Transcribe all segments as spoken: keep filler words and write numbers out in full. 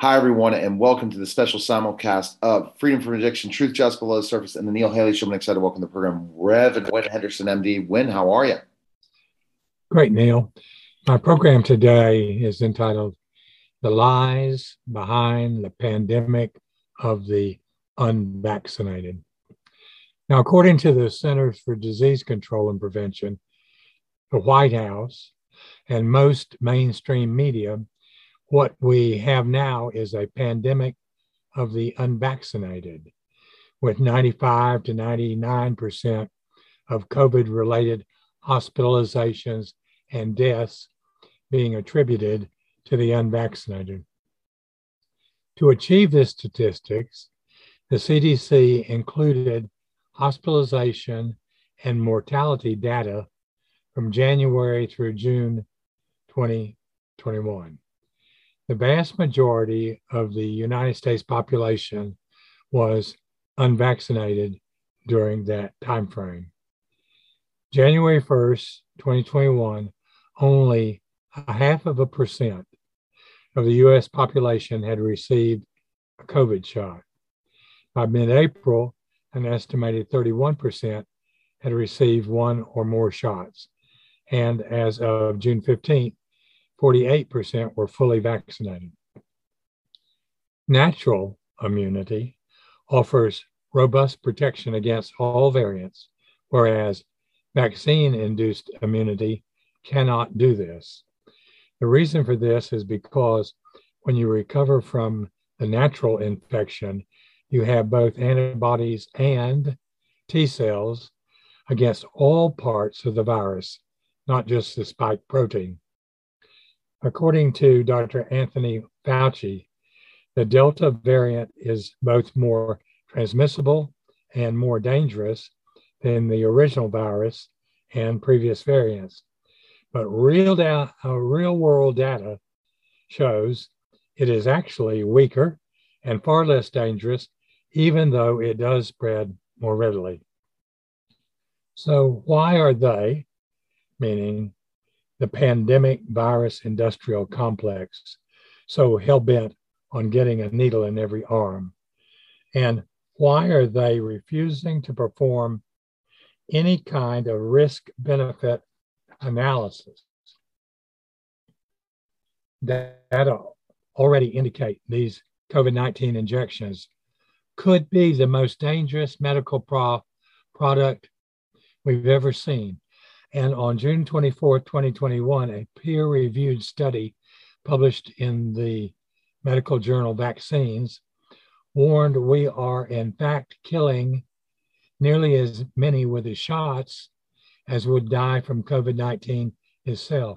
Hi, everyone, and welcome to the special simulcast of Freedom from Addiction, Truth Just Below the Surface, and the Neil Haley Show. I'm excited to welcome to the program Reverend Wynn Henderson, M D. Wynn, how are you? Great, Neil. My program today is entitled The Lies Behind the Pandemic of the Unvaccinated. Now, according to the Centers for Disease Control and Prevention, the White House, and most mainstream media, what we have now is a pandemic of the unvaccinated, with ninety-five to ninety-nine percent of COVID-related hospitalizations and deaths being attributed to the unvaccinated. To achieve this statistics, the C D C included hospitalization and mortality data from January through June twenty twenty-one. The vast majority of the United States population was unvaccinated during that time frame. January first, twenty twenty-one, only a half of a percent of the U S population had received a COVID shot. By mid-April, an estimated thirty-one percent had received one or more shots. And as of June fifteenth, forty-eight percent were fully vaccinated. Natural immunity offers robust protection against all variants, whereas vaccine-induced immunity cannot do this. The reason for this is because when you recover from the natural infection, you have both antibodies and T cells against all parts of the virus, not just the spike protein. According to Doctor Anthony Fauci, the Delta variant is both more transmissible and more dangerous than the original virus and previous variants. But real, da- uh, real world data shows it is actually weaker and far less dangerous, even though it does spread more readily. So why are they, meaning the pandemic virus industrial complex, so hell-bent on getting a needle in every arm? And why are they refusing to perform any kind of risk-benefit analysis? Data already indicate these COVID nineteen injections could be the most dangerous medical pro- product we've ever seen. And on June twenty-fourth, twenty twenty-one, a peer-reviewed study published in the medical journal Vaccines warned we are in fact killing nearly as many with the shots as would die from COVID nineteen itself.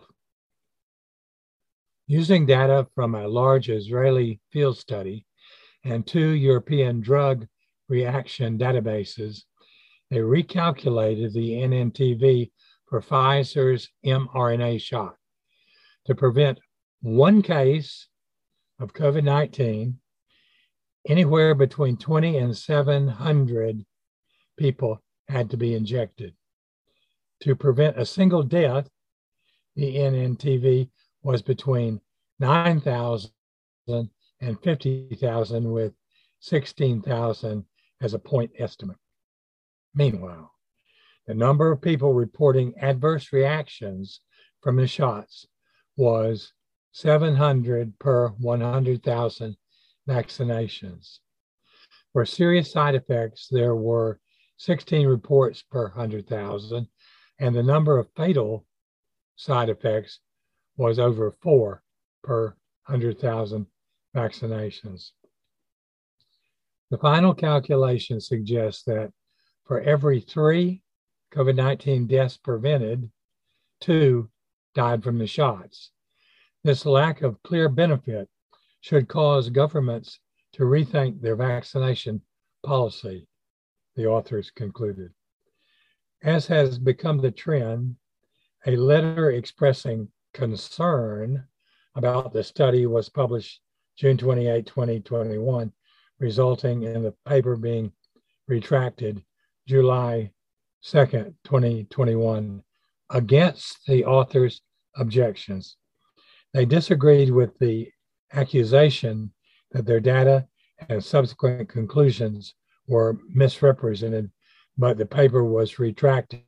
Using data from a large Israeli field study and two European drug reaction databases, they recalculated the N N T V for Pfizer's mRNA shot to prevent one case of COVID nineteen. Anywhere between twenty and seven hundred people had to be injected. To prevent a single death, the N N T V was between nine thousand and fifty thousand, with sixteen thousand as a point estimate. Meanwhile, the number of people reporting adverse reactions from the shots was seven hundred per one hundred thousand vaccinations. For serious side effects, there were sixteen reports per one hundred thousand, and the number of fatal side effects was over four per one hundred thousand vaccinations. The final calculation suggests that for every three COVID nineteen deaths prevented, two died from the shots. This lack of clear benefit should cause governments to rethink their vaccination policy, the authors concluded. As has become the trend, a letter expressing concern about the study was published June twenty-eighth, twenty twenty-one, resulting in the paper being retracted July second, twenty twenty-one, against the author's objections. They disagreed with the accusation that their data and subsequent conclusions were misrepresented, but the paper was retracted.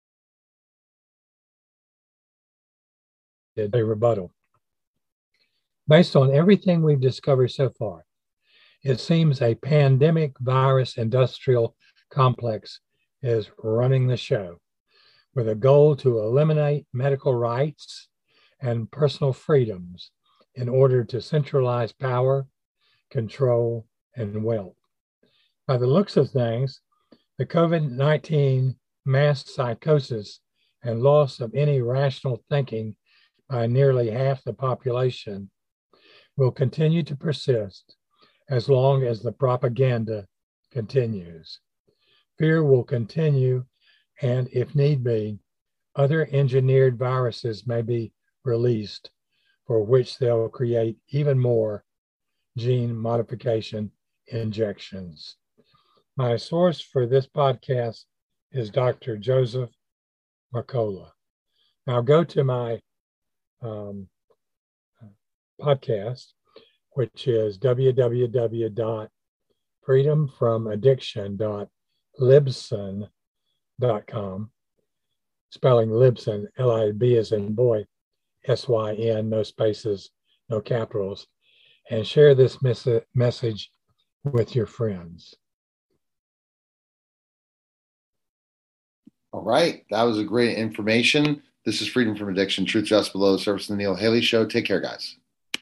A rebuttal. Based on everything we've discovered so far, it seems a pandemic virus industrial complex is running the show with a goal to eliminate medical rights and personal freedoms in order to centralize power, control, and wealth. By the looks of things, the COVID nineteen mass psychosis and loss of any rational thinking by nearly half the population will continue to persist as long as the propaganda continues. Fear will continue, and if need be, other engineered viruses may be released for which they'll create even more gene modification injections. My source for this podcast is Doctor Joseph Mercola. Now go to my um, podcast, which is w w w dot freedom from addiction dot libsyn dot com, spelling Libsyn, L I B as in boy, S Y N, no spaces, no capitals, and share this mes- message with your friends. All right. That was a great information. This is Freedom from Addiction, Truth Just Below the Surface, the Neil Haley Show. Take care, guys.